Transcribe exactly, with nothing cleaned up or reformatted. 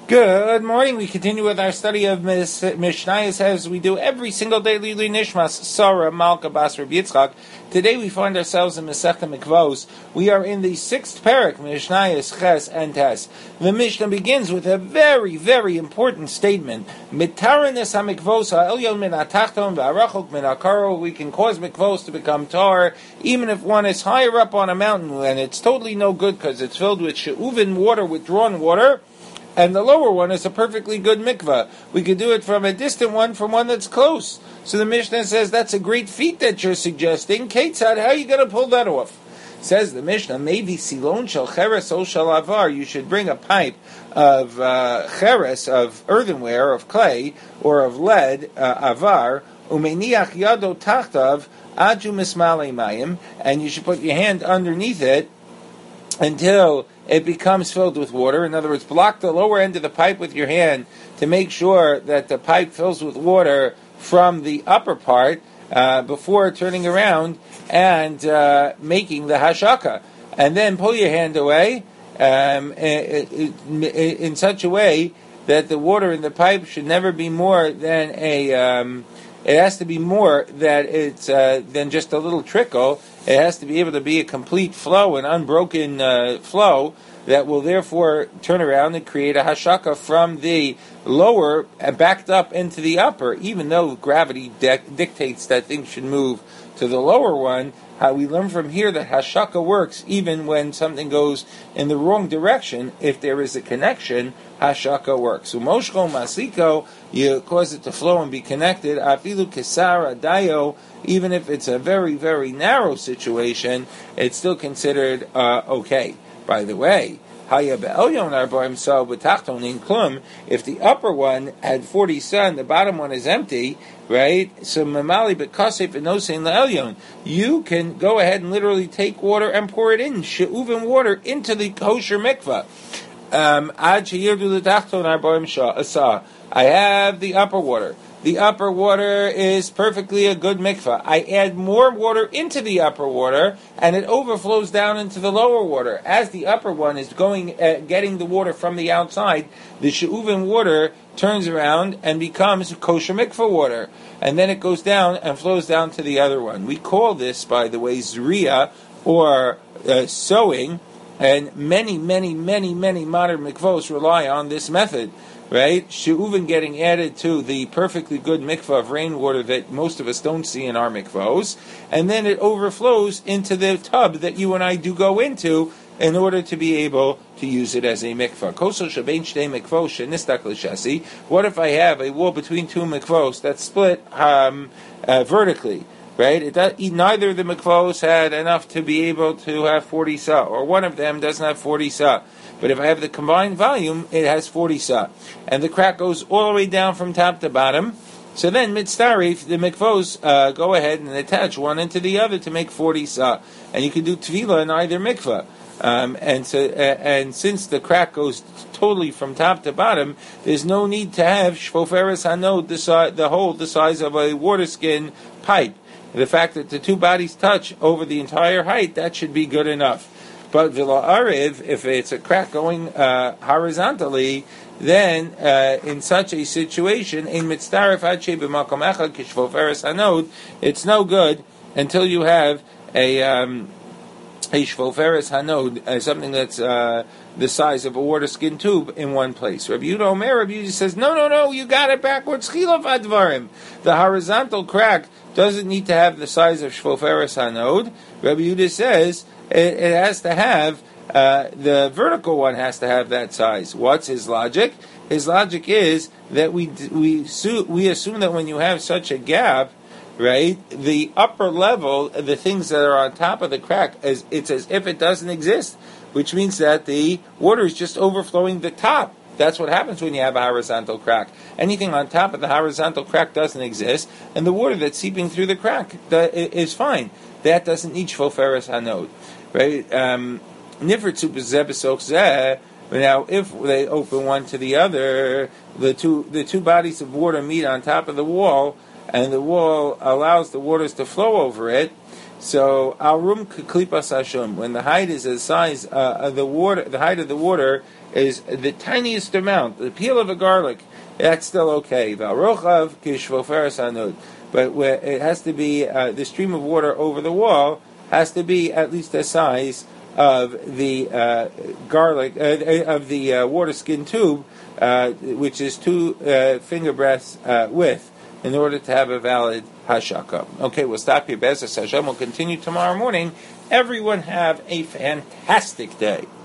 Good morning. We continue with our study of Mishnayos as we do every single day. Lili Nishmas Sarah Malka Bas Rabbi Yitzchak. Today we find ourselves in Masechta Mikvos. We are in the sixth parak, Mishnayos Ches and Tes. The Mishnah begins with a very, very important statement. Mitaranis hamikvos ha'elyon min ha'tachton v'arachok min ha'karo. We can cause mikvos to become tar, even if one is higher up on a mountain, and it's totally no good because it's filled with she'uvin water, withdrawn water. And the lower one is a perfectly good mikvah. We could do it from a distant one, from one that's close. So the Mishnah says that's a great feat that you're suggesting. Ketzad, how are you going to pull that off? Says the Mishnah, maybe silon shel cheres o shel avar. You should bring a pipe of uh, cheres, of earthenware, of clay, or of lead, uh, avar, umeniach yado tachtav adu mismalei mayim, and you should put your hand underneath it until it becomes filled with water. In other words, block the lower end of the pipe with your hand to make sure that the pipe fills with water from the upper part uh, before turning around and uh, making the hashaka. And then pull your hand away um, in such a way that the water in the pipe should never be more than a... Um, it has to be more that it's uh, than just a little trickle. It has to be able to be a complete flow, an unbroken uh, flow that will therefore turn around and create a hashaka from the lower and backed up into the upper, even though gravity de- dictates that things should move to the lower one. How we learn from here that hashaka works even when something goes in the wrong direction. If there is a connection, hashaka works. So moshko masiko, you cause it to flow and be connected. Afilu kesara dayo, even if it's a very, very narrow situation, it's still considered uh, okay. By the way, if the upper one had forty sa and the bottom one is empty, right? So mamali bekasef enosein la'elyon, you can go ahead and literally take water and pour it in, she'uvin water, into the kosher mikvah. Um, I have the upper water. The upper water is perfectly a good mikvah. I add more water into the upper water, and it overflows down into the lower water. As the upper one is going, uh, getting the water from the outside, the she'uvin water turns around and becomes kosher mikvah water, and then it goes down and flows down to the other one. We call this, by the way, zriya, or uh, sowing, and many, many, many, many modern mikvos rely on this method. Right? She'uvin getting added to the perfectly good mikvah of rainwater that most of us don't see in our mikvahs, and then it overflows into the tub that you and I do go into in order to be able to use it as a mikvah. Kosel shebein shtei mikvos shenistak l'shasi. What if I have a wall between two mikvos that's split um, uh, vertically? Right? It does, neither of the mikvos had enough to be able to have forty sa, or one of them doesn't have forty sa. But if I have the combined volume, it has forty sa. And the crack goes all the way down from top to bottom. So then, mitzarif, the mikvos uh, go ahead and attach one into the other to make forty sa. And you can do tefillah in either mikvah. Um, and so, uh, and since the crack goes totally from top to bottom, there's no need to have shvoferes hanod, the, si- the hole the size of a water skin pipe. The fact that the two bodies touch over the entire height, that should be good enough. But v'lo ariv, if it's a crack going uh, horizontally, then uh, in such a situation, in mitzdarif hadshe b'makom echad kishvoferes hanod, it's no good until you have a um, a shvoferes hanod, uh, something that's uh, the size of a water skin tube in one place. Rabbi Yehuda Omer, Rabbi Yehuda says, no, no, no, you got it backwards. Chilaf advarim. The horizontal crack doesn't need to have the size of shvoferes hanod. Rabbi Yehuda says it, it has to have, uh, the vertical one has to have that size. What's his logic? His logic is that we we we assume that when you have such a gap, right, the upper level, the things that are on top of the crack, is it's as if it doesn't exist, which means that the water is just overflowing the top. That's what happens when you have a horizontal crack. Anything on top of the horizontal crack doesn't exist, and the water that's seeping through the crack is fine. That doesn't need shvoferes hanod, right? Um, Now, if they open one to the other, the two the two bodies of water meet on top of the wall, and the wall allows the waters to flow over it, So Arum Klipas Hashum, when the height is the size uh, of the water, the height of the water is the tiniest amount, the peel of a garlic, that's still okay. V'arochav kishvoferes hanud, but where it has to be uh, the stream of water over the wall has to be at least the size of the uh, garlic uh, of the uh, water skin tube, uh, which is two uh, finger breadths uh, width, in order to have a valid hashaka. Okay, we'll stop here. Be'ezus Hashem. We'll continue tomorrow morning. Everyone have a fantastic day.